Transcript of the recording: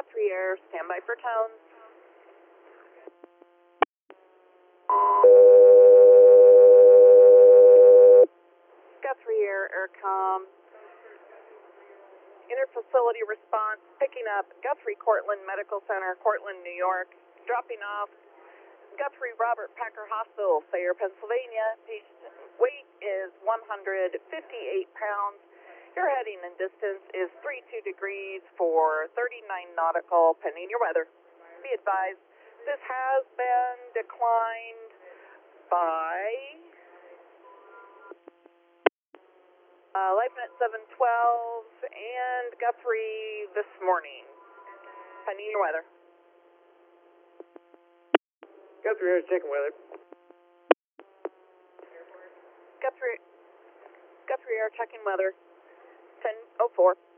Guthrie Air, standby for tones. Guthrie Air, Aircom. Interfacility response, picking up Guthrie Cortland Medical Center, Cortland, New York. Dropping off Guthrie Robert Packer Hospital, Sayre, Pennsylvania. Patient weight is 158 pounds. Your heading and distance is 32 degrees for 39 nautical, pending your weather. Be advised, this has been declined by LifeNet 712 and Guthrie this morning, pending your weather. Guthrie Air, checking weather. Guthrie Air checking weather, 10:04.